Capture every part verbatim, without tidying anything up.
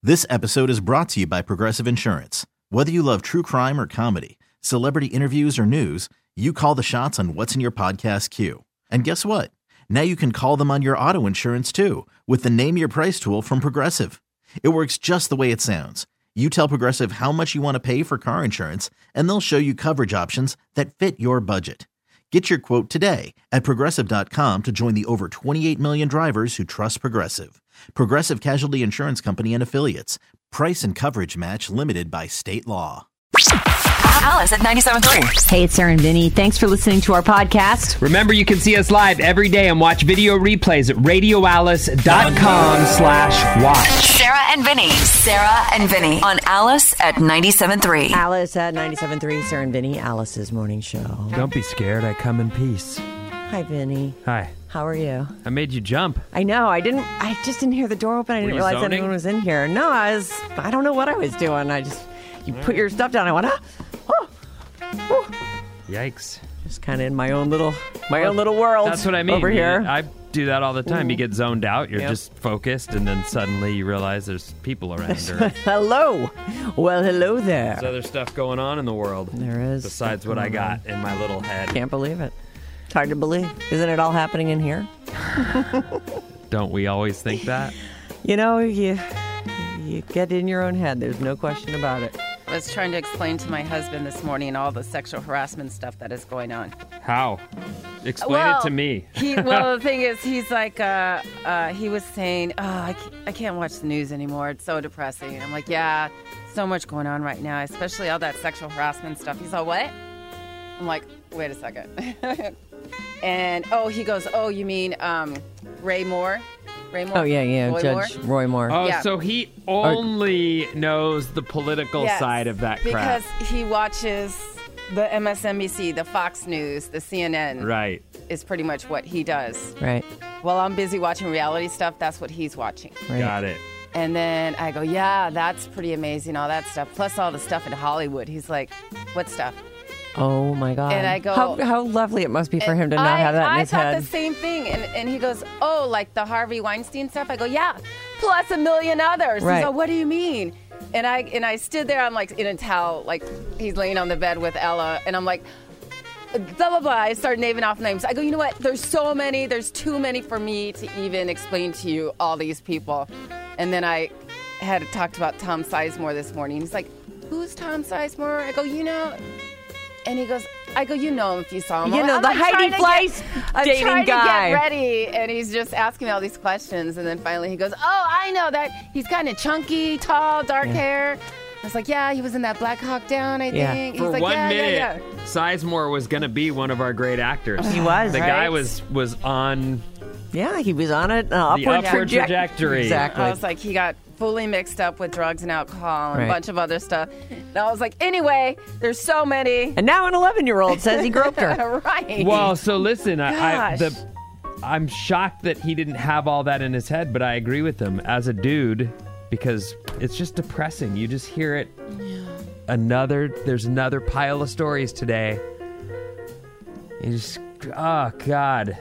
This episode is brought to you by Progressive Insurance. Whether you love true crime or comedy, celebrity interviews or news, you call the shots on what's in your podcast queue. And guess what? Now you can call them on your auto insurance too with the Name Your Price tool from Progressive. It works just the way it sounds. You tell Progressive how much you want to pay for car insurance, and they'll show you coverage options that fit your budget. Get your quote today at Progressive dot com to join the over twenty-eight million drivers who trust Progressive. Progressive Casualty Insurance Company and Affiliates. Price and coverage match limited by state law. Alice at ninety-seven point three. Hey, it's Sarah and Vinny. Thanks for listening to our podcast. Remember, you can see us live every day and watch video replays at radio alice dot com slash watch. Sarah and Vinny. Sarah and Vinny on Alice at ninety-seven point three. Alice at ninety-seven point three. Sarah and Vinny, Alice's morning show. Don't be scared. I come in peace. Hi, Vinny. Hi. How are you? I made you jump. I know. I didn't. I just didn't hear the door open. I didn't Were you realize zoning? anyone was in here. No, I was. I don't know what I was doing. I just. You put your stuff down. I went. Ah, oh, oh. Yikes. Just kind of in my own little, my own little world. That's what I mean. over here. I do that all the time. You get zoned out. You're Yep. just focused, and then suddenly you realize there's people around. Or Hello. Well, hello there. there's other stuff going on in the world. There is. Besides stuff what I going got on. in my little head. Can't believe it. It's hard to believe. Isn't it all happening in here? Don't we always think that? You know, you you get in your own head. There's no question about it. I was trying to explain to my husband this morning all the sexual harassment stuff that is going on. How? Explain Well, it to me. He, well, the thing is, he's like, uh, uh, he was saying, oh, I can't, I can't watch the news anymore. It's so depressing. And I'm like, yeah, so much going on right now, especially all that sexual harassment stuff. He's all, what? I'm like, wait a second. And, oh, he goes, oh, you mean um, Ray Moore? Ray Moore? Oh, yeah, yeah. Roy Judge Moore? Roy Moore. Oh, Yeah. so he only knows the political Yes, side of that crap. Because he watches the M S N B C, the Fox News, the C N N. Right. Is pretty much what he does. Right. While I'm busy watching reality stuff, that's what he's watching. Right. Got it. And then I go, yeah, that's pretty amazing, all that stuff. Plus all the stuff in Hollywood. He's like, what stuff? Oh, my God. And I go- How, how lovely it must be for him to not I, have that in I his thought head. the same thing. And, and he goes, oh, like the Harvey Weinstein stuff? I go, yeah, plus a million others. Right. He's like, what do you mean? And I and I stood there, I'm like in a towel, like he's laying on the bed with Ella. And I'm like, blah, blah, blah. I started naming off names. I go, you know what? There's so many. There's too many for me to even explain to you all these people. And then I had talked about Tom Sizemore this morning. He's like, who's Tom Sizemore? I go, you know. And he goes, I go, you know him if you saw him. You I'm know, the like Heidi trying to Fleiss get- I'm dating trying guy. to get ready. And he's just asking me all these questions. And then finally he goes, oh, I know that. He's kind of chunky, tall, dark Yeah. hair. I was like, yeah, he was in that Black Hawk Down, I Yeah. think. For He's like, one yeah, minute, yeah, yeah. Sizemore was going to be one of our great actors. He was, The right? guy was was on Yeah, he was on it. Uh, the upward, upward traje- trajectory. Exactly. I was like, he got fully mixed up with drugs and alcohol and Right. a bunch of other stuff. And I was like, anyway, there's so many. and now an eleven-year-old says he groped her. Right. Well, so listen, I, I Gosh. the I'm shocked that he didn't have all that in his head, but I agree with him as a dude because it's just depressing. You just hear it. Another there's another pile of stories today. You just oh God.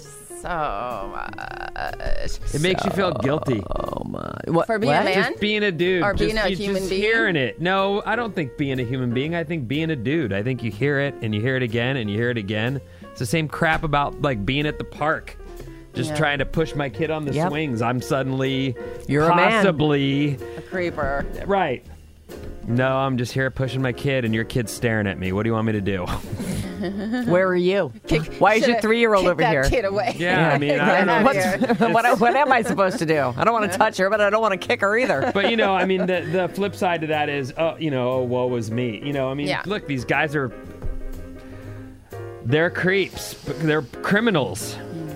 So much. It makes you feel guilty. Oh, my. What, For being what? a man? Just being a dude. Or being just, a you human just being? hearing it. No, I don't think being a human being. I think being a dude. I think you hear it and you hear it again and you hear it again. It's the same crap about like being at the park. Just Yeah. trying to push my kid on the Yep. swings. I'm suddenly You're a man. possibly A creeper. right. No, I'm just here pushing my kid and your kid's staring at me. What do you want me to do? Where are you? Why is your Should've three-year-old kicked over that here? Kid away. Yeah, I mean, I don't know. What's- what, what am I supposed to do? I don't want to touch her, but I don't want to kick her either. But, you know, I mean, the, the flip side to that is, oh, you know, oh, woe was me. You know, I mean, Yeah. look, these guys are, they're creeps. They're criminals.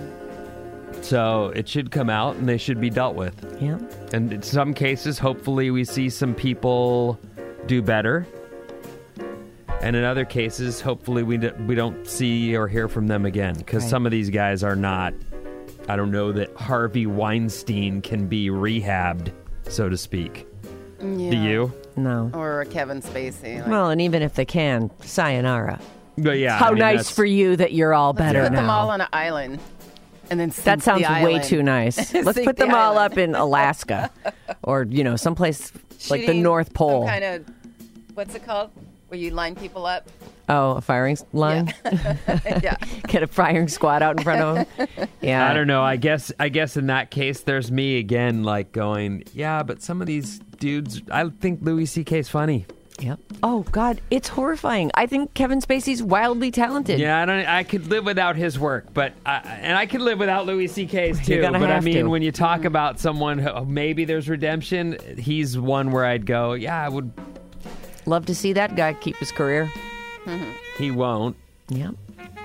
So it should come out and they should be dealt with. Yeah. And in some cases, hopefully we see some people do better. And in other cases, hopefully we, d- we don't see or hear from them again. Because Right. some of these guys are not, I don't know that Harvey Weinstein can be rehabbed, so to speak. Yeah. Do you? No. Or a Kevin Spacey. Like, Well, and even if they can, sayonara. But yeah. How I mean, nice that's- for you that you're all better put now. them all on an island. and then That sink sounds the way island. too nice. Let's Sink put the them all island. up in Alaska or, you know, someplace like the Shooting North Pole. Some kind of, what's it called? Where you line people up? Oh, a firing line? Yeah. Get a firing squad out in front of them? Yeah. I don't know. I guess I guess in that case, there's me again, like going, yeah, but some of these dudes, I think Louis C K's funny. Yep. Oh, God, it's horrifying. I think Kevin Spacey's wildly talented. Yeah, I don't. I could live without his work, but I, and I could live without Louis C K's too. You're gonna But I have mean, to. when you talk about someone, who, maybe there's redemption. He's one where I'd go, yeah, I would. Love to see that guy keep his career. He won't. Yep.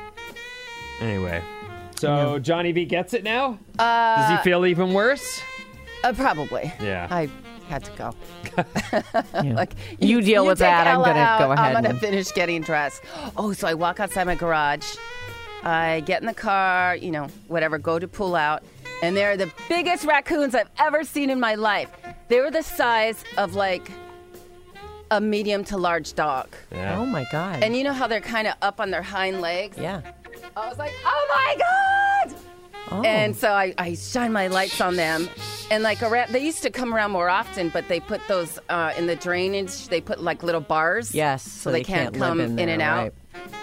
Anyway, so Johnny V gets it now. Uh, Does he feel even worse? Uh, probably. Yeah. I had to go. Yeah. Like You deal with take that. I'm Ella gonna out, go ahead I'm gonna and- finish getting dressed. Oh, so I walk outside my garage. I get in the car, you know, whatever, go to pull out, and they're the biggest raccoons I've ever seen in my life. They were the size of like a medium to large dog. Yeah. Oh, my God. And you know how they're kind of up on their hind legs? yeah. I was like, oh my God! Oh. And so I, I shine my lights on them. And like around, they used to come around more often, but they put those uh, in the drainage, they put like little bars. Yes. So, they, can't, live come in, in, there, and out. right.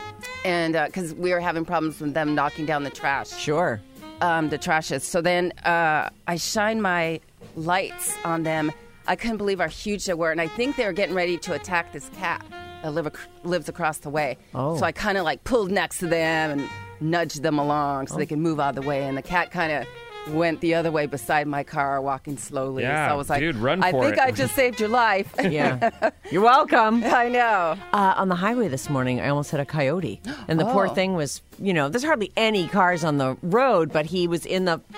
And because we were having problems with them knocking down the trash, Sure. um, the trashes. So then uh, I shine my lights on them. I couldn't believe how huge they were. And I think they were getting ready to attack this cat that live ac- lives across the way. Oh. So I kind of like pulled next to them and nudged them along so Oh. they could move out of the way. And the cat kind of went the other way beside my car, walking slowly. Yeah, so I was like, dude, run I for think it." I just saved your life. Yeah. You're welcome. I know. Uh, on the highway this morning, I almost hit a coyote. And the poor Oh. thing was, you know, there's hardly any cars on the road, but he was in the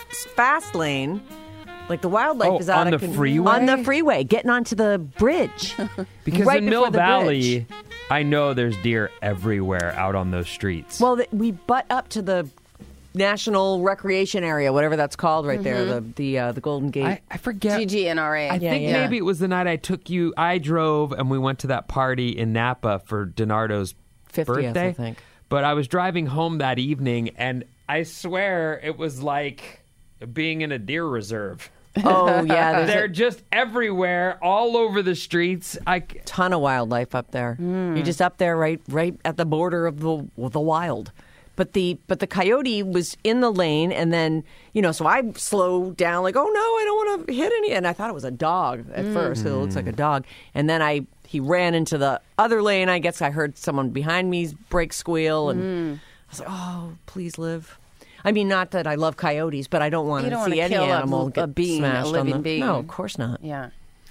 fast lane. Like the wildlife Oh, is out on of the con- freeway? On the freeway, getting onto the bridge. Because right in before Mill the Valley, bridge. I know there's deer everywhere out on those streets. Well, th- we butt up to the National Recreation Area, whatever that's called right there, the the uh, the Golden Gate. I, I forget. G G N R A. I Yeah, think yeah. maybe it was the night I took you. I drove and we went to that party in Napa for Donardo's fiftieth, birthday. I think. But I was driving home that evening, and I swear it was like being in a deer reserve. Oh, yeah. There's They're a just everywhere, all over the streets. I c- ton of wildlife up there. You're just up there right right at the border of the the wild. But the but the coyote was in the lane, and then, you know, so I slowed down like, oh, no, I don't want to hit any. And I thought it was a dog at first, 'cause it looks like a dog. And then I he ran into the other lane. I guess I heard someone behind me brake squeal, and I was like, oh, please live. I mean, not that I love coyotes, but I don't want You to don't see wanna any kill a- animal a get being, a smashed on living the- being. No, of course not. Yeah.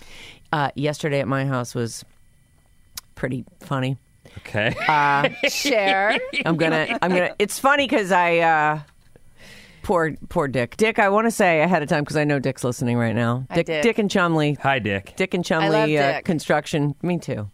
Uh, yesterday at my house was pretty funny. okay. Share. I'm gonna. I'm gonna. It's funny because I. Uh, poor, poor Dick. Dick, I want to say ahead of time because I know Dick's listening right now. Hi, Dick, Dick. Dick and Chumley. Hi, Dick. Dick and I love Chumley uh, Dick. Construction. Me too.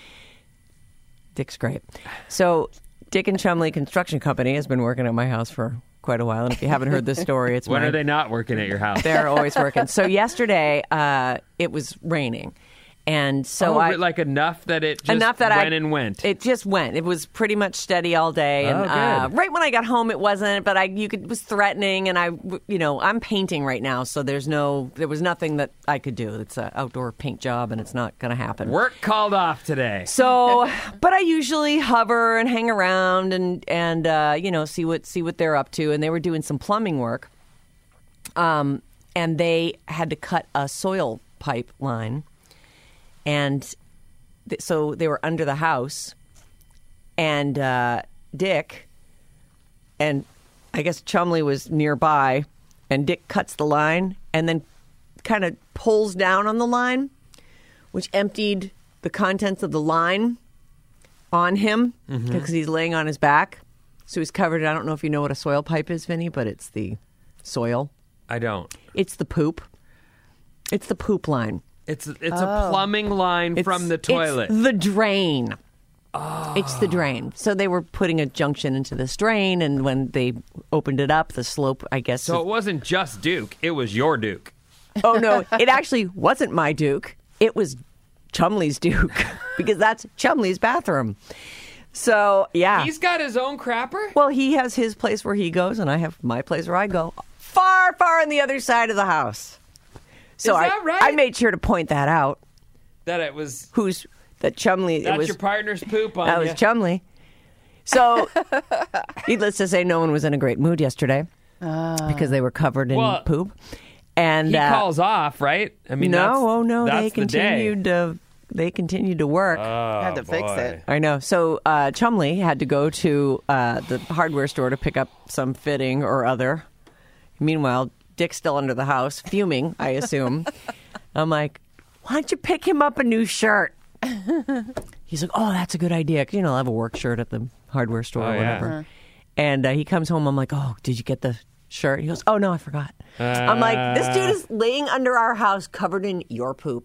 Dick's great. So, Dick and Chumley Construction Company has been working at my house for quite a while, and if you haven't heard this story, it's When my are they not working at your house? They're always working. So yesterday, uh, it was raining, and so oh, I like enough that it just enough that went I and went. It just went. It was pretty much steady all day, and Oh, good. uh, right when I got home, it wasn't. But I, you could, it was threatening, and I, you know, I'm painting right now, so there's no, there was nothing that I could do. It's an outdoor paint job, and it's not going to happen. Work called off today. So, but I usually hover and hang around and and uh, you know see what see what they're up to. And they were doing some plumbing work, um, and they had to cut a soil pipe line, and th- so they were under the house, and uh, Dick and I guess Chumley was nearby, and Dick cuts the line and then kind of pulls down on the line, which emptied the contents of the line on him because he's laying on his back. So he's covered. I don't know if you know what a soil pipe is, Vinny, but it's the soil. I don't. It's the poop. It's the poop line. It's it's a plumbing line It's, from the toilet. It's the drain. Oh. It's the drain. So they were putting a junction into this drain, and when they opened it up, the slope, I guess. so it wasn't just Duke; it was your Duke. Oh, no, it actually wasn't my Duke. It was Chumley's Duke because that's Chumley's bathroom. So, yeah. He's got his own crapper? Well, he has his place where he goes, and I have my place where I go. Far, far on the other side of the house. So Is I, that right? I made sure to point that out. That it was... Who's that Chumley? That's it was, your partner's poop on That you. was Chumley. So, needless to say, no one was in a great mood yesterday because they were covered in Well, poop. And He uh, calls off, right? I mean, no, that's, oh no, that's they the day. continued to they continued to work. Oh, Had to fix boy. it. I know. So uh, Chumley had to go to uh, the hardware store to pick up some fitting or other. Meanwhile, Dick's still under the house, fuming, I assume. I'm like, why don't you pick him up a new shirt? He's like, oh, that's a good idea. 'Cause, you know, I'll have a work shirt at the hardware store Oh, or yeah. whatever. Uh-huh. And uh, he comes home. I'm like, oh, did you get the shirt? He goes, oh, no, I forgot. I'm like, this dude is laying under our house covered in your poop.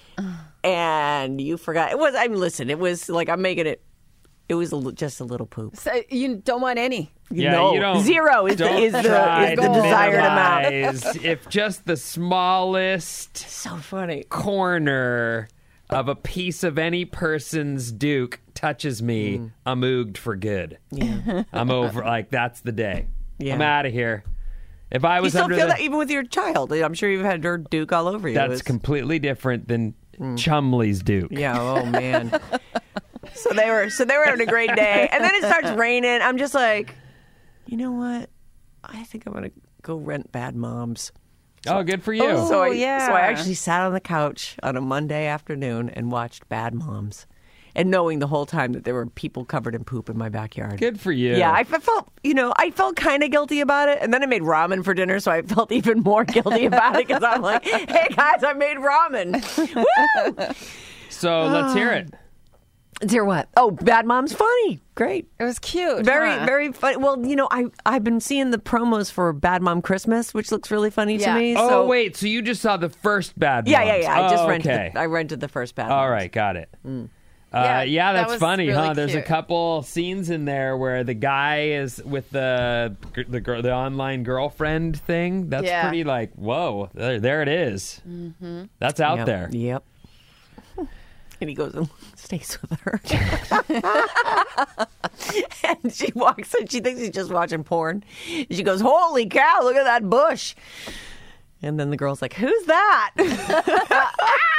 And you forgot. It was, I mean, listen, it was like, I'm making it, it was a, li- just a little poop. So you don't want any. Yeah, No, you don't. zero is the- don't is the- try is the to desired amount. minimize. If just the smallest So funny. corner of a piece of any person's Duke touches me, Mm. I'm ooged for good. Yeah. I'm over. Like, that's the day. Yeah. I'm out of here. If I You was still under feel the, that even with your child. I'm sure you've had dirt Duke all over you. It that's was- completely different than Chumley's Duke. Yeah, oh man. so they were so they were having a great day. And then it starts raining. I'm just like, you know what? I think I'm gonna go rent Bad Moms. Oh, good for you. Oh, So I yeah. so I actually sat on the couch on a Monday afternoon and watched Bad Moms. And knowing the whole time that there were people covered in poop in my backyard. Good for you. Yeah, I felt, you know, I felt kind of guilty about it. And then I made ramen for dinner, so I felt even more guilty about it because I'm like, hey, guys, I made ramen. Woo! So let's hear it. Dear what? Oh, Bad Mom's funny. Great. It was cute. Very, huh? very funny. Well, you know, I, I've been seeing the promos for Bad Mom Christmas, which looks really funny Yeah. to me. Oh, so, wait. So you just saw the first Bad Yeah, yeah, Moms. yeah. I just Oh, rented okay. the, I rented the first Bad All Moms. right, got it. Uh, Yeah, yeah, that that's was funny, really huh? There's a cute. couple scenes in there where the guy is with the the girl, the online girlfriend thing. That's Yeah. pretty like, whoa, there, there it is. Mm-hmm. That's out Yep. there. Yep. And he goes and stays with her. And she walks in. She thinks he's just watching porn. And she goes, holy cow, look at that bush. And then the girl's like, who's that?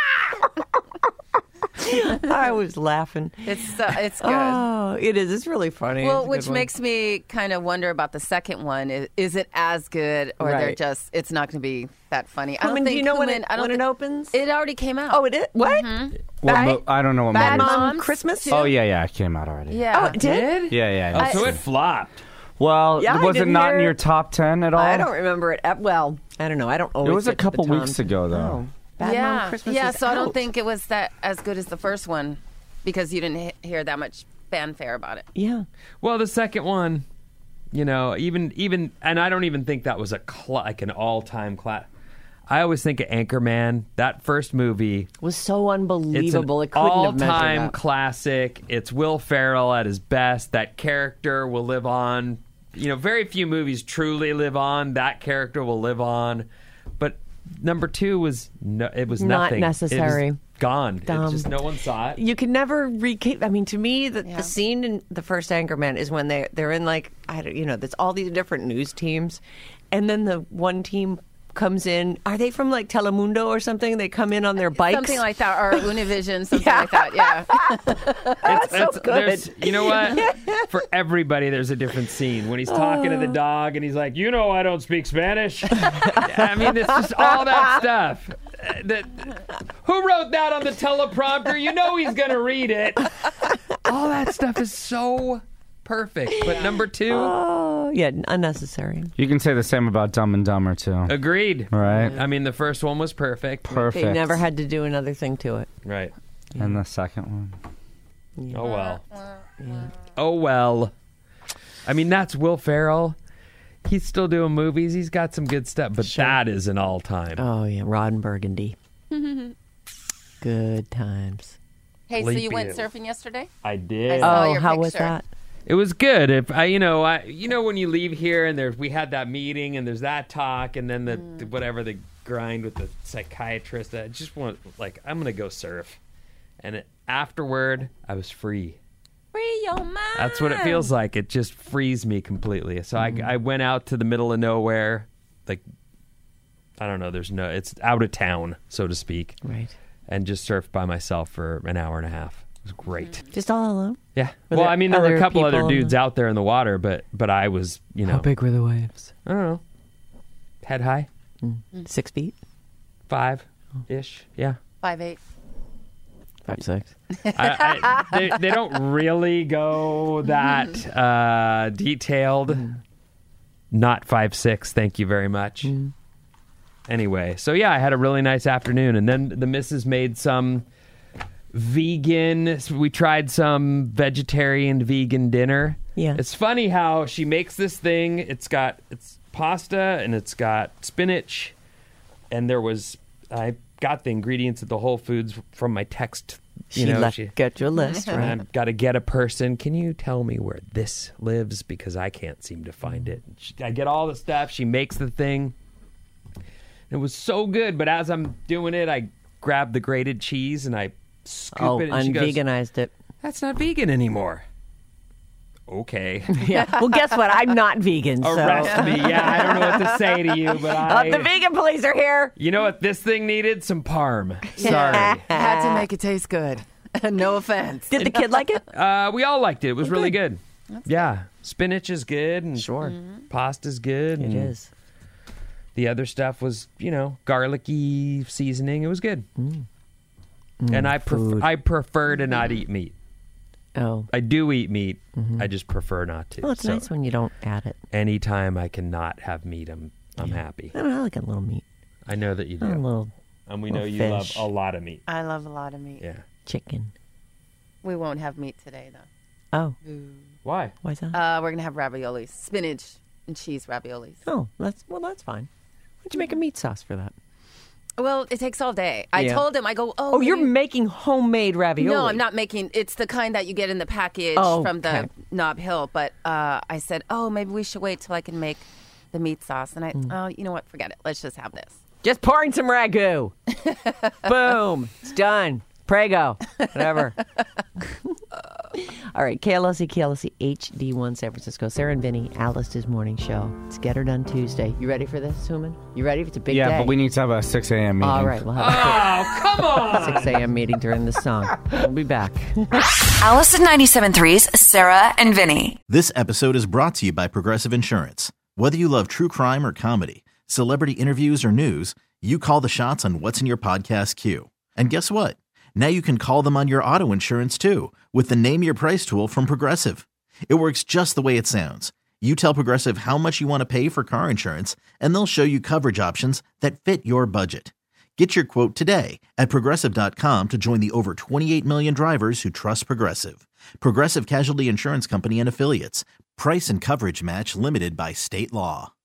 I was laughing. It's uh, it's good. Oh, it is. It's really funny. Well, It's a good which one. makes me kind of wonder about the second one. Is, is it as good, or they're Right. just? It's not going to be that funny. I I don't mean, think do you know when Kuman- it, I don't when it think- opens? It already came out. oh, it is? What? What Bad- mo- I don't know what Bad movies. Mom Moms Christmas? too? Oh yeah, yeah, it came out already. yeah. Oh, it did? yeah, yeah. Oh, so it flopped. Well, Yeah, I was it didn't not hear- in your top ten at all? I don't remember it. Uh, Well, I don't know. I don't always It was a get to the couple Tom- weeks ago, though. Oh, Bad yeah, Mom Christmas yeah. is So I don't out. think it was that as good as the first one because you didn't he- hear that much fanfare about it. Yeah. Well, the second one, you know, even even, and I don't even think that was a cl- like an all time class. I always think of Anchorman. That first movie. Was so It's an unbelievable. It couldn't have measured all-time up. classic. It's Will Ferrell at his best. That character will live on. You know, very few movies truly live on. That character will live on. But number two was no, it was Not nothing. necessary. It was gone. Dumb. It just no one saw it. You can never recap. I mean, to me, the, Yeah. the scene in the first Anchorman is when they they're in like I don't, you know, there's all these different news teams, and then the one team comes in. Are they from like Telemundo or something? They come in on their bikes. Something like that, or Univision, something Yeah. like that. Yeah. It's, so good. there's- You know what? For everybody, there's a different scene. When he's talking to the dog and he's like, you know I don't speak Spanish. I mean, it's just all that stuff. Uh, That, who wrote that on the teleprompter? You know he's going to read it. All that stuff is so perfect. But number two, Oh yeah, unnecessary. You can say the same about Dumb and Dumber too. agreed. Right. I mean, the first one was perfect. Perfect. They never had to do another thing to it. Right. And the second one. Oh, well. Oh, well. I mean, that's Will Ferrell. He's still doing movies. He's got some good stuff, but that is an all-time. Oh yeah, Rod and Burgundy. Good times. Hey, so you Sleepy. went surfing yesterday? I I did. saw Oh, your how was picture. that? It was good. If I, you know, I, you know, when you leave here and there's, we had that meeting and there's that talk and then the, the whatever the grind with the psychiatrist. I just want, like, I'm gonna go surf, and it, afterward, I was free. Free free your mind. That's what it feels like. It just frees me completely. So I, I went out to the middle of nowhere, like, I don't know, there's no, it's out of town, so to speak. Right. And just surfed by myself for an hour and a half. It was great. Just all alone? Yeah. Were well, there I mean, there were other a couple other people? dudes out there in the water, but but I was, you know. How big were the waves? I don't know. Head high. Six feet? Five-ish. Yeah. Five eight. Five, six. I, I, they, they don't really go that uh, detailed. Not five six, thank you very much. Mm. Anyway, so yeah, I had a really nice afternoon, and then the missus made some vegan. We tried some vegetarian vegan dinner. Yeah. It's funny how she makes this thing. It's got it's pasta and it's got spinach, and there was I got the ingredients at the Whole Foods from my text. You She know, left, she, got your list, right? I've got to get a person. Can you tell me where this lives? Because I can't seem to find it. She, I get all the stuff. She makes the thing. It was so good. But as I'm doing it, I grab the grated cheese and I scoop Oh, it. And she goes, unveganized it. that's not vegan anymore. Okay. Yeah. Well, guess what? I'm not vegan, so. Arrest me. Yeah, I don't know what to say to you, but I... Oh, the vegan police are here. You know what this thing needed? Some parm. Sorry. Had to make it taste good. No offense. Did the kid like it? Uh, we all liked it. It was really good. Yeah. Spinach is good. And Sure. pasta's good. It and is. The other stuff was, you know, garlicky seasoning. It was good. Mm. and I prefer food. I prefer to not eat meat. Oh. I do eat meat. I just prefer not to. Well, it's So nice when you don't add it. anytime I cannot have meat, I'm I'm happy. I don't know, I like a little meat. I know that you do. A little And we know little you love fish. a lot of meat. I love a lot of meat. Yeah. chicken. We won't have meat today, though. Oh, Why? why's that? Uh, we're gonna have raviolis, spinach and cheese raviolis. oh, that's well, that's fine. Why'd you make a meat sauce for that? Well, it takes all day. I Yeah. told him, I go, oh, Oh, you're maybe- making homemade ravioli. No, I'm not making. It's the kind that you get in the package Oh, from the okay. Nob Hill. But uh, I said, oh, maybe we should wait till I can make the meat sauce. And I, Mm. oh, you know what? Forget it. Let's just have this. Just pouring some ragu. Boom. It's done. Prego. Whatever. All right. K L S E, K L S E H D one San Francisco. Sarah and Vinny, Alice's morning show. It's Get Her Done Tuesday. You ready for this, Suman? You ready? It's a big yeah, day. but we need to have a six a.m. meeting. All right. We'll have Oh, come on! a six a.m. meeting during the song. We'll be back. Alice at ninety-seven point three's Sarah and Vinny. This episode is brought to you by Progressive Insurance. Whether you love true crime or comedy, celebrity interviews or news, you call the shots on what's in your podcast queue. And guess what? Now you can call them on your auto insurance too with the Name Your Price tool from Progressive. It works just the way it sounds. You tell Progressive how much you want to pay for car insurance, and they'll show you coverage options that fit your budget. Get your quote today at Progressive dot com to join the over twenty-eight million drivers who trust Progressive. Progressive Casualty Insurance Company and Affiliates. Price and coverage match limited by state law.